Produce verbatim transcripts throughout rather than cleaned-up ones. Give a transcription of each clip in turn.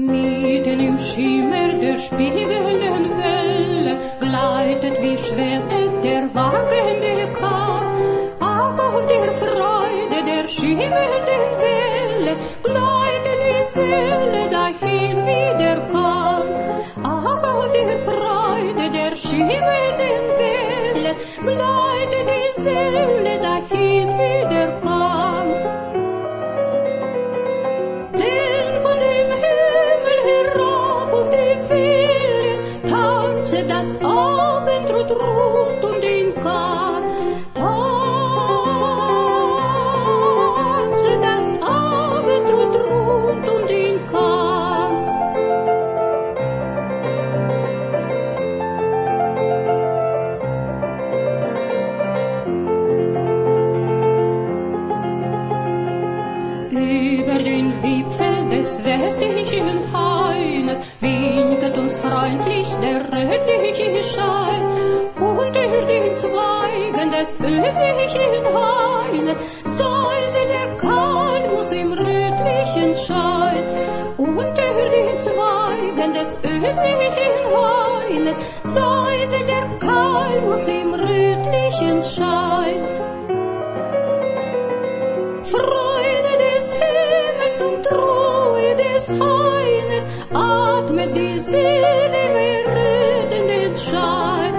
Mitten im Schimmer der spiegelnden Welle gleitet wie schwebend der wagende Kahn. Ach, auf der Freude der schimmernden Welle gleitet die Seele dahin wie der Kahn. Ach, auf der Freude der schimmernden Welle gleitet die Seele dahin wie der Kahn. Denn von dem Himmel herab auf die Welle tanze das Abendrot rund um den Kahn. Tanze das Abendrot rund um den Kahn. Über den Wipfel des westlichen Haines winket uns freundlich der rötliche Schein. Unter den Zweigen des östlichen Haines säuse der Kalmus im rötlichen Schein. Unter den Zweigen des östlichen Haines säuse der Kalmus im rötlichen Schein. Freude des Himmels und Ruhe des Haines atmet die Seele im errötenden Schein.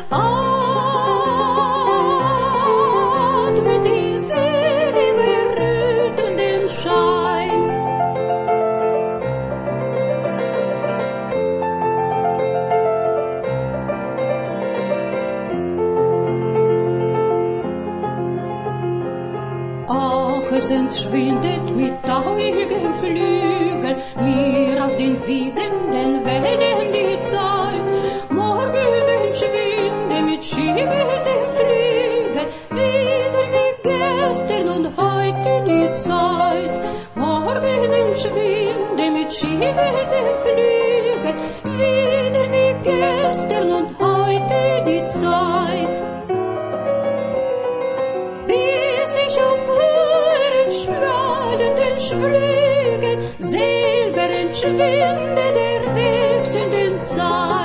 Atmet die Seele im errötenden Schein. Ach, es entschwindet mit tauigen Flügeln mir auf den wiegenden Wellen die Zeit. Morgen entschwinde mit schimmenden Flügeln wieder wie gestern und heute die Zeit. Morgen entschwinde mit schimmenden Flügeln wieder wie gestern und heute die Zeit. Bis ich auf höheren schwallenden Flügeln selber entschwinde der wechselnden Zeit.